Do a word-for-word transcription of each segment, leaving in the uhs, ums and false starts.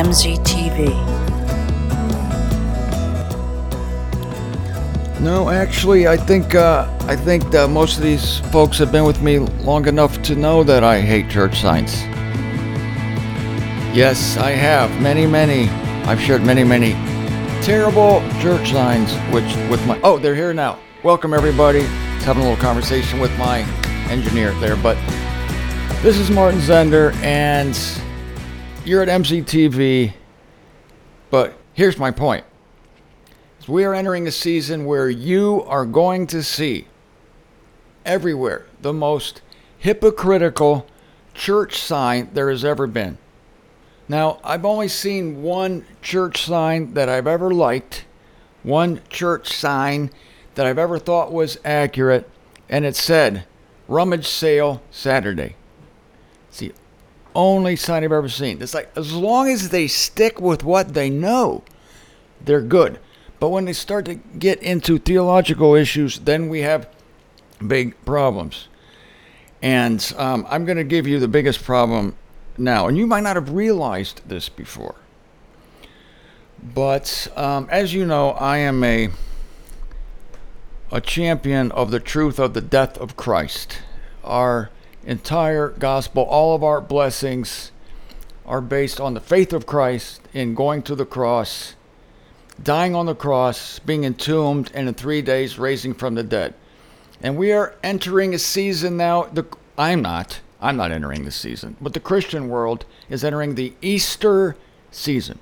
M Z T V. No, actually, I think uh, I think that most of these folks have been with me long enough to know that I hate church signs. Yes, I have. Many, many. I've shared many, many terrible church signs, which with my... Oh, they're here now. Welcome, everybody. Just having a little conversation with my engineer there. But this is Martin Zender, and you're at M Z T V. But here's my point. We are entering a season where you are going to see everywhere the most hypocritical church sign there has ever been. Now, I've only seen one church sign that I've ever liked, one church sign that I've ever thought was accurate, and it said, rummage sale Saturday. It's the only sign I've ever seen. It's like, as long as they stick with what they know, they're good. But when they start to get into theological issues, then we have big problems. And um, I'm going to give you the biggest problem now. And you might not have realized this before. But um, as you know, I am a, a champion of the truth of the death of Christ. Our entire gospel, all of our blessings are based on the faith of Christ in going to the cross, dying on the cross, being entombed, and in three days raising from the dead. And we are entering a season now. The, I'm not. I'm not entering the season. But the Christian world is entering the Easter season.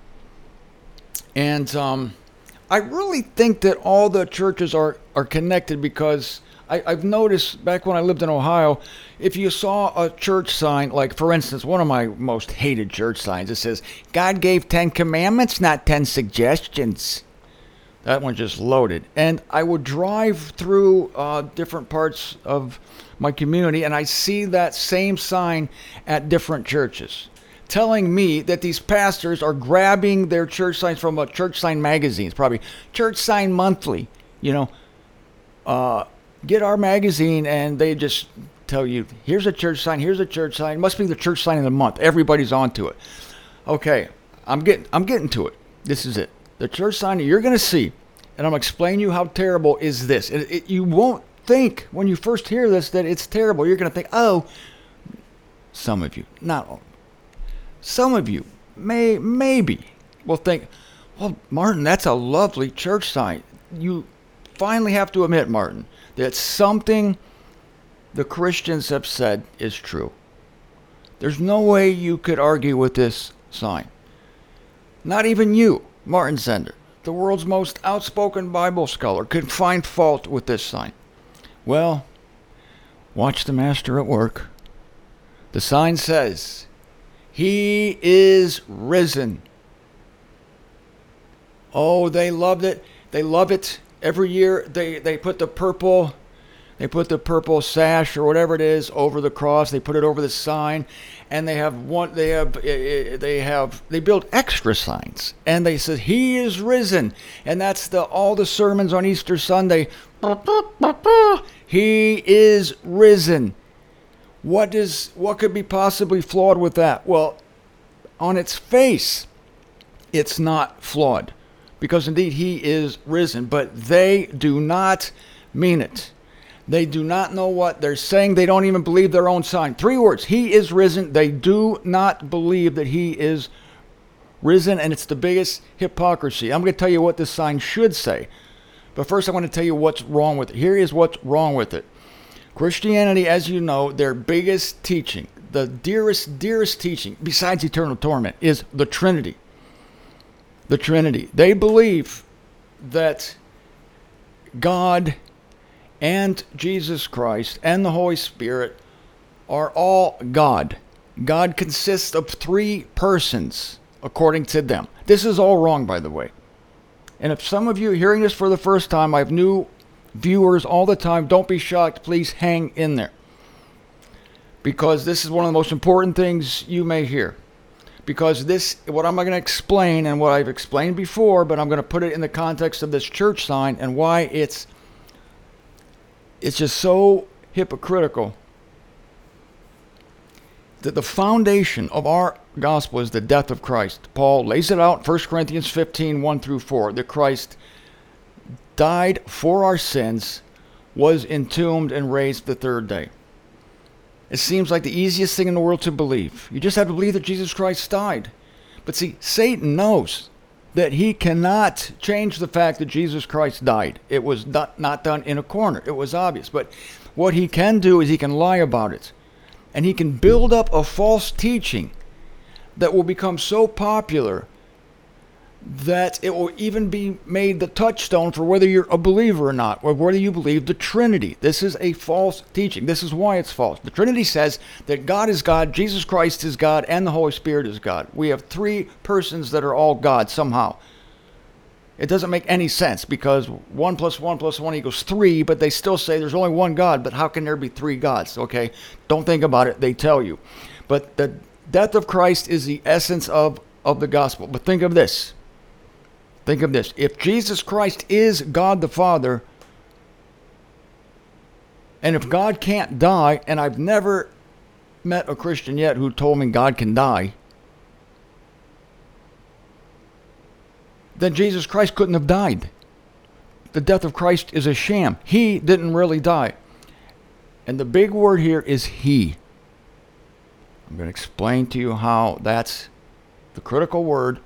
And um, I really think that all the churches are, are connected because I, I've noticed back when I lived in Ohio, if you saw a church sign, like for instance, one of my most hated church signs, it says, God gave ten commandments, not ten suggestions. That one just loaded. And I would drive through uh, different parts of my community and I see that same sign at different churches, telling me that these pastors are grabbing their church signs from a church sign magazine. It's probably Church Sign Monthly, you know, uh, get our magazine, and they just tell you, here's a church sign, here's a church sign. It must be the church sign of the month. Everybody's onto it. Okay, I'm getting I'm getting to it. This is it. The church sign you're going to see, and I'm going to explain you how terrible is this. It, it, you won't think when you first hear this that it's terrible. You're going to think, oh, some of you, not all, some of you may maybe will think, well, Martin, that's a lovely church sign. You finally have to admit, Martin, that something the Christians have said is true. There's no way you could argue with this sign. Not even you, Martin Zender, the world's most outspoken Bible scholar, could find fault with this sign. Well, watch the master at work. The sign says, He is risen. Oh, they loved it. They love it. Every year they, they put the purple, they put the purple sash or whatever it is over the cross. They put it over the sign, and they have one. They have they have they build extra signs, and they say He is risen, and that's the all the sermons on Easter Sunday. He is risen. What is what could be possibly flawed with that? Well, on its face, it's not flawed, because indeed He is risen, but they do not mean it. They do not know what they're saying. They don't even believe their own sign. Three words, He is risen. They do not believe that He is risen, and it's the biggest hypocrisy. I'm going to tell you what this sign should say, but first I want to tell you what's wrong with it. Here is what's wrong with it. Christianity, as you know, their biggest teaching, the dearest, dearest teaching, besides eternal torment, is the Trinity. The Trinity. They believe that God and Jesus Christ and the Holy Spirit are all God. God consists of three persons, according to them. This is all wrong, by the way. And if some of you are hearing this for the first time, I have new viewers all the time. Don't be shocked. Please hang in there, because this is one of the most important things you may hear. Because this, what I'm going to explain, and what I've explained before, but I'm going to put it in the context of this church sign and why it's it's just so hypocritical, that the foundation of our gospel is the death of Christ. Paul lays it out, First Corinthians fifteen, one through four, that Christ died for our sins, was entombed, and raised the third day. It seems like the easiest thing in the world to believe. You just have to believe that Jesus Christ died. But see, Satan knows that he cannot change the fact that Jesus Christ died. It was not, not done in a corner. It was obvious. But what he can do is he can lie about it. And he can build up a false teaching that will become so popular that it will even be made the touchstone for whether you're a believer or not, or whether you believe the Trinity. This is a false teaching. This is why it's false. The Trinity says that God is God, Jesus Christ is God, and the Holy Spirit is God. We have three persons that are all God somehow. It doesn't make any sense, because one plus one plus one equals three, but they still say there's only one God, but how can there be three gods? Okay, don't think about it. They tell you. But the death of Christ is the essence of, of the gospel. But think of this. Think of this. If Jesus Christ is God the Father, and if God can't die, and I've never met a Christian yet who told me God can die, then Jesus Christ couldn't have died. The death of Christ is a sham. He didn't really die. And the big word here is he. I'm going to explain to you how that's the critical word,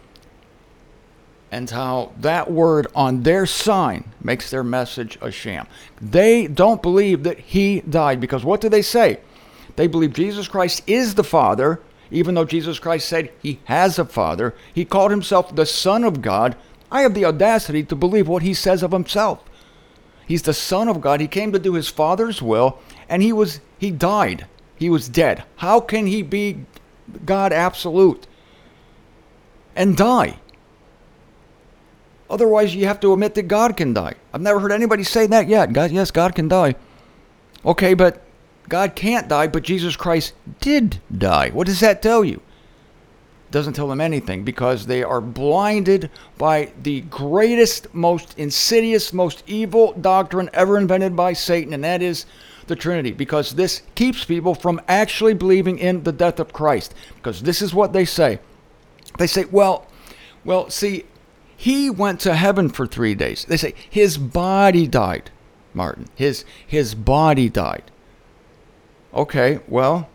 and how that word on their sign makes their message a sham. They don't believe that he died, because what do they say? They believe Jesus Christ is the Father, even though Jesus Christ said he has a Father. He called himself the Son of God. I have the audacity to believe what he says of himself. He's the Son of God. He came to do his Father's will, and he was he died. He was dead. How can he be God absolute and die? Otherwise, you have to admit that God can die. I've never heard anybody say that yet. God, yes, God can die. Okay, but God can't die, but Jesus Christ did die. What does that tell you? It doesn't tell them anything, because they are blinded by the greatest, most insidious, most evil doctrine ever invented by Satan, and that is the Trinity, because this keeps people from actually believing in the death of Christ. Because this is what they say. They say, well, well, see, he went to heaven for three days. They say his body died, Martin. His his body died. Okay, well,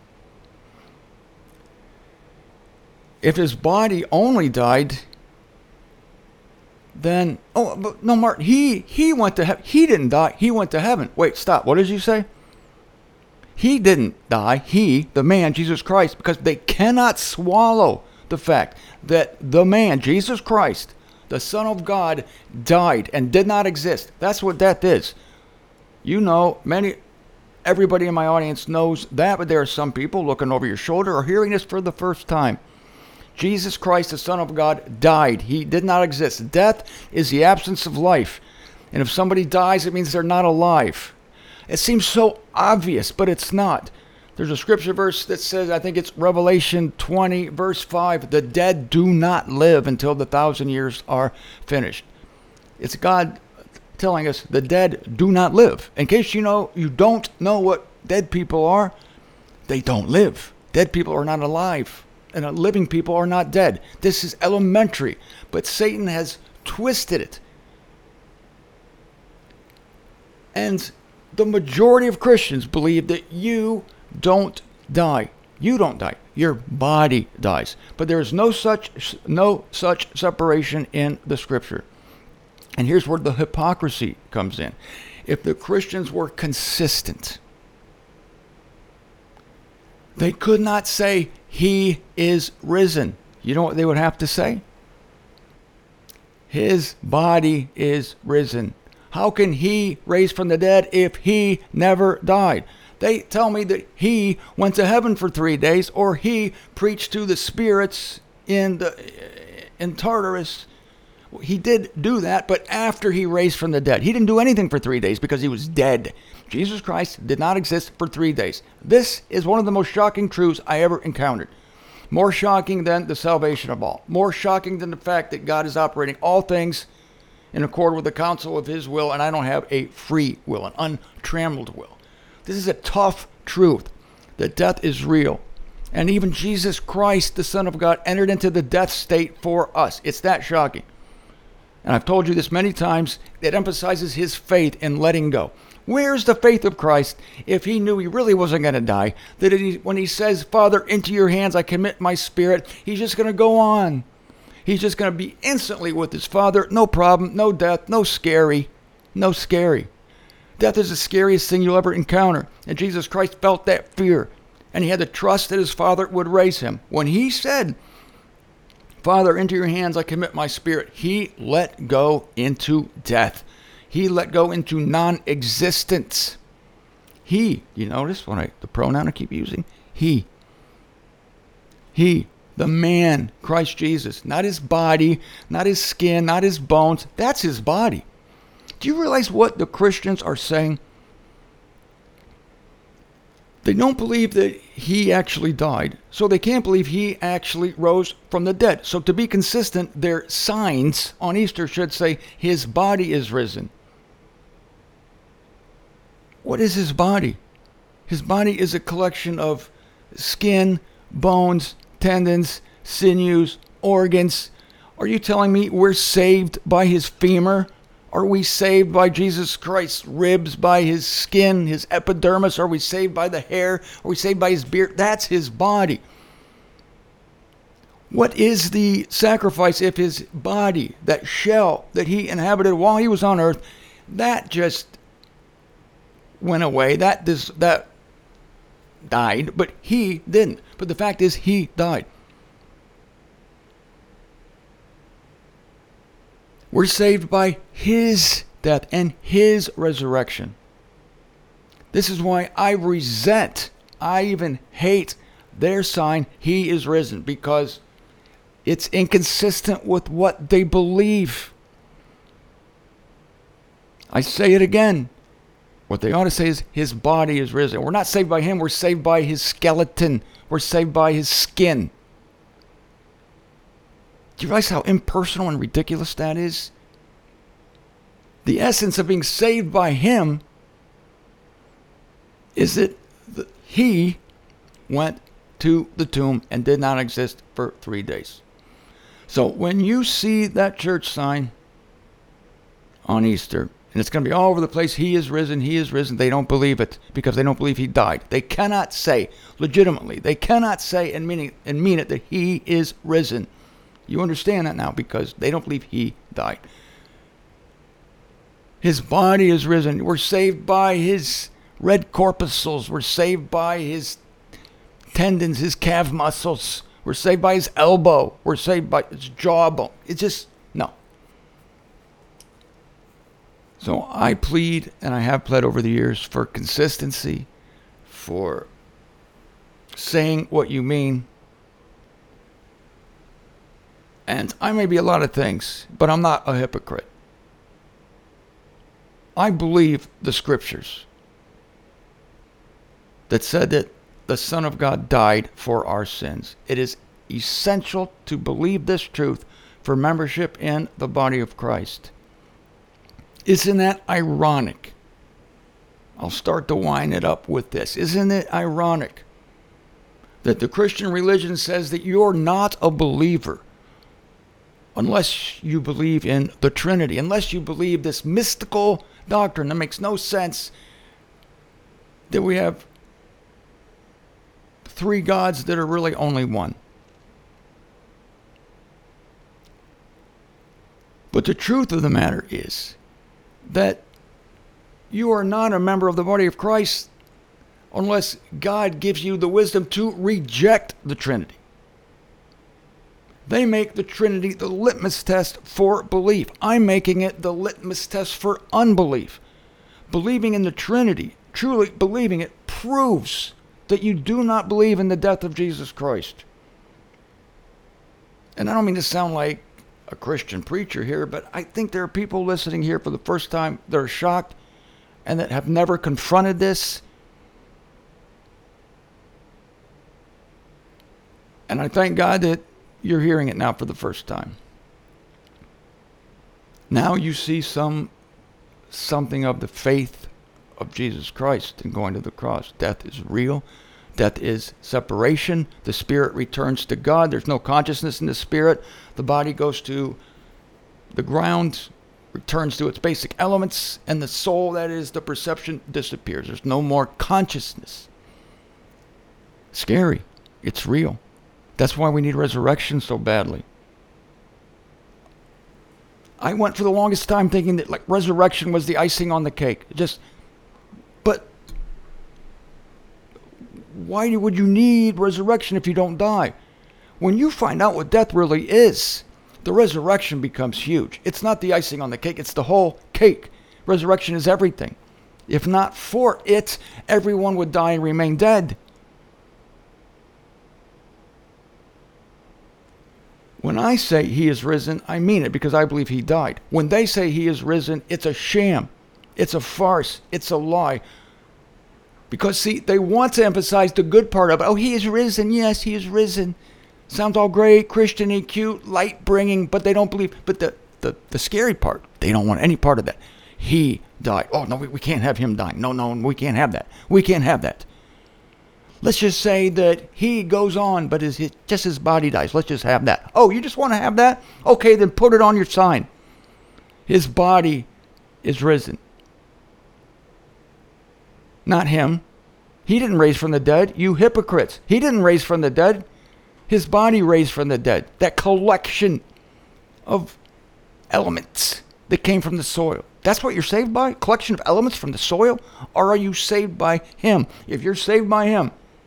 if his body only died, then oh, but no, Martin. He he went to heaven. He didn't die. He went to heaven. Wait, stop. What did you say? He didn't die. He, the man, Jesus Christ, because they cannot swallow the fact that the man, Jesus Christ, the Son of God, died and did not exist. That's what death is. You know, many, everybody in my audience knows that, but there are some people looking over your shoulder or hearing this for the first time. Jesus Christ, the Son of God, died. He did not exist. Death is the absence of life. And if somebody dies, it means they're not alive. It seems so obvious, but it's not. There's a scripture verse that says, I think it's Revelation twenty, verse five, the dead do not live until the thousand years are finished. It's God telling us the dead do not live. In case you know, you don't know what dead people are, they don't live. Dead people are not alive, and living people are not dead. This is elementary, but Satan has twisted it. And the majority of Christians believe that you don't die. You don't die. Your body dies. But there is no such no such separation in the scripture. And here's where the hypocrisy comes in. If the Christians were consistent, they could not say, he is risen. You know what they would have to say? His body is risen. How can he raise from the dead if he never died? They tell me that he went to heaven for three days, or he preached to the spirits in the in Tartarus. He did do that, but after he raised from the dead. He didn't do anything for three days because he was dead. Jesus Christ did not exist for three days. This is one of the most shocking truths I ever encountered. More shocking than the salvation of all. More shocking than the fact that God is operating all things in accord with the counsel of his will, and I don't have a free will, an untrammeled will. This is a tough truth, that death is real. And even Jesus Christ, the Son of God, entered into the death state for us. It's that shocking. And I've told you this many times. It emphasizes his faith in letting go. Where's the faith of Christ if he knew he really wasn't going to die? That he, when he says, Father, into your hands I commit my spirit, he's just going to go on. He's just going to be instantly with his Father. No problem, no death, no scary, no scary. Death is the scariest thing you'll ever encounter. And Jesus Christ felt that fear. And he had to trust that his Father would raise him. When he said, Father, into your hands I commit my spirit, he let go into death. He let go into non-existence. He, you notice when I the pronoun I keep using? He. He, the man, Christ Jesus. Not his body, not his skin, not his bones. That's his body. Do you realize what the Christians are saying? They don't believe that he actually died, so they can't believe he actually rose from the dead. So to be consistent, their signs on Easter should say, his body is risen. What is his body? His body is a collection of skin, bones, tendons, sinews, organs. Are you telling me we're saved by his femur? Are we saved by Jesus Christ's ribs, by his skin, his epidermis? Are we saved by the hair? Are we saved by his beard? That's his body. What is the sacrifice if his body, that shell that he inhabited while he was on earth, that just went away, that dis, that died, but he didn't. But the fact is, he died. We're saved by his death and his resurrection. This is why I resent, I even hate their sign, he is risen, because it's inconsistent with what they believe. I say it again. What they ought to say is his body is risen. We're not saved by him. We're saved by his skeleton. We're saved by his skin. Do you realize how impersonal and ridiculous that is? The essence of being saved by him is that he went to the tomb and did not exist for three days. So when you see that church sign on Easter, and it's going to be all over the place, he is risen, he is risen. They don't believe it because they don't believe he died. They cannot say, legitimately, they cannot say and mean it, and mean it that he is risen. You understand that now because they don't believe he died. His body is risen. We're saved by his red corpuscles. We're saved by his tendons, his calf muscles. We're saved by his elbow. We're saved by his jawbone. It's just, no. So I plead, and I have pled over the years, for consistency, for saying what you mean. And I may be a lot of things, but I'm not a hypocrite. I believe the scriptures that said that the Son of God died for our sins. It is essential to believe this truth for membership in the body of Christ. Isn't that ironic? I'll start to wind it up with this. Isn't it ironic that the Christian religion says that you're not a believer unless you believe in the Trinity, unless you believe this mystical doctrine that makes no sense, that we have three gods that are really only one. But the truth of the matter is that you are not a member of the body of Christ unless God gives you the wisdom to reject the Trinity. They make the Trinity the litmus test for belief. I'm making it the litmus test for unbelief. Believing in the Trinity, truly believing it, proves that you do not believe in the death of Jesus Christ. And I don't mean to sound like a Christian preacher here, but I think there are people listening here for the first time that are shocked and that have never confronted this. And I thank God that you're hearing it now for the first time. Now you see some something of the faith of Jesus Christ in going to the cross. Death is real. Death is separation. The spirit returns to God. There's no consciousness in the spirit. The body goes to the ground, returns to its basic elements, and the soul, that is the perception, disappears. There's no more consciousness. Scary. It's real. That's why we need resurrection so badly. I went for the longest time thinking that like resurrection was the icing on the cake. Just, but why would you need resurrection if you don't die? When you find out what death really is, the resurrection becomes huge. It's not the icing on the cake, it's the whole cake. Resurrection is everything. If not for it, everyone would die and remain dead. When I say he is risen, I mean it because I believe he died. When they say he is risen, it's a sham. It's a farce. It's a lie. Because, see, they want to emphasize the good part of it. Oh, he is risen. Yes, he is risen. Sounds all great, Christian-y, cute, light-bringing, but they don't believe. But the, the, the scary part, they don't want any part of that. He died. Oh, no, we, we can't have him dying. No, no, we can't have that. We can't have that. Let's just say that he goes on, but his, his, just his body dies. Let's just have that. Oh, you just want to have that? Okay, then put it on your sign. His body is risen. Not him. He didn't raise from the dead. You hypocrites. He didn't raise from the dead. His body raised from the dead. That collection of elements that came from the soil. That's what you're saved by? Collection of elements from the soil? Or are you saved by him? If you're saved by him,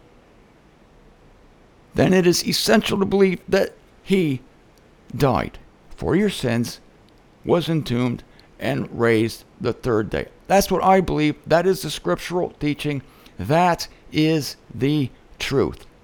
then it is essential to believe that he died for your sins, was entombed, and raised the third day. That's what I believe. That is the scriptural teaching. That is the truth.